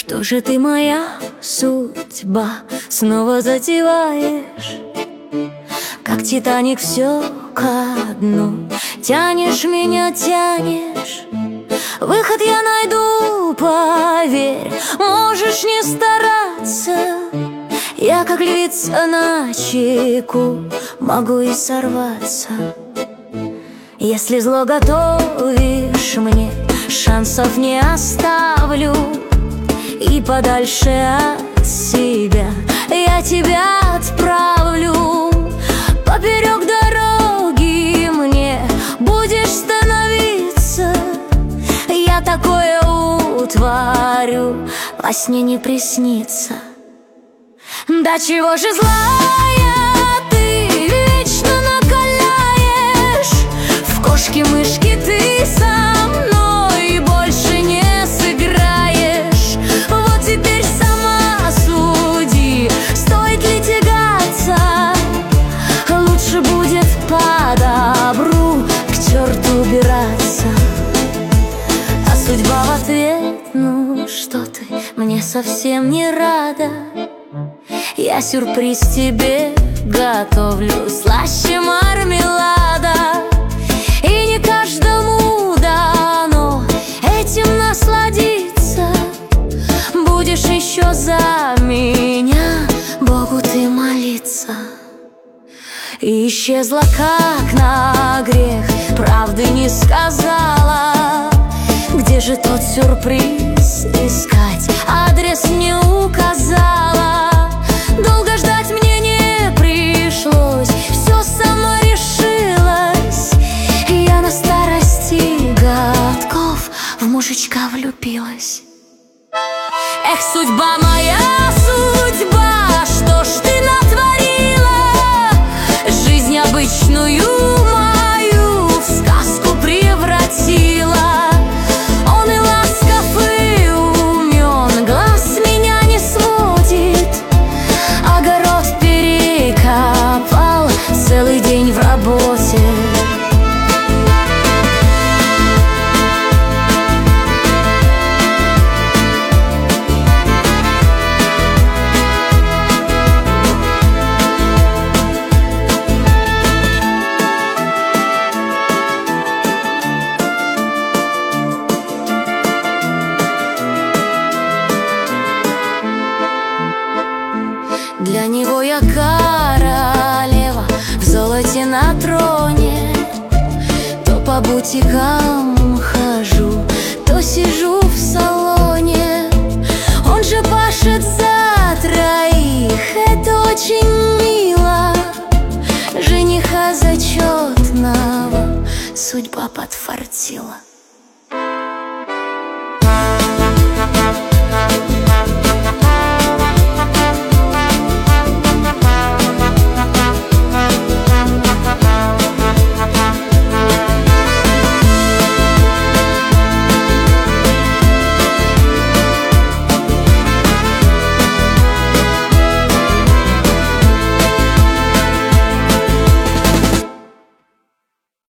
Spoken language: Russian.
Что же ты, моя судьба, снова затеваешь? Как Титаник все ко дну. Тянешь меня, тянешь. Выход я найду, поверь. Можешь не стараться. Я, как львица на чеку, могу и сорваться. Если зло готовишь мне, шансов не оставлю. И подальше от себя я тебя отправлю. Поперек дороги мне будешь становиться. Я такое утворю, во сне не приснится. Да чего же злая ты, вечно накаляешь. В кошки-мышки ты со мной больше не сыграешь. Вот теперь сама суди, стоит ли тягаться. Лучше будет по добру к черту убираться. А судьба в ответ: ну что ты, мне совсем не рада. Я сюрприз тебе готовлю, слаще мармелада. И не каждому дано этим насладиться. Будешь еще за меня Богу ты молиться. И исчезла как на грех, правды не сказала. Где же тот сюрприз искать? Адрес не указала. Долго ждать мне не пришлось, все само решилось. Я на старости годков в мужичка влюбилась. Эх, судьба моя, судьба, что ж ты натворила? Жизнь обычную мою в сказку превратила. Он и ласков, и умен, глаз меня не сводит. Огород перекопал, целый день в работе. Для него я королева в золоте на троне. То по бутикам хожу, то сижу в салоне. Он же пашет за троих, это очень мило. Жениха зачетного судьба подфартила.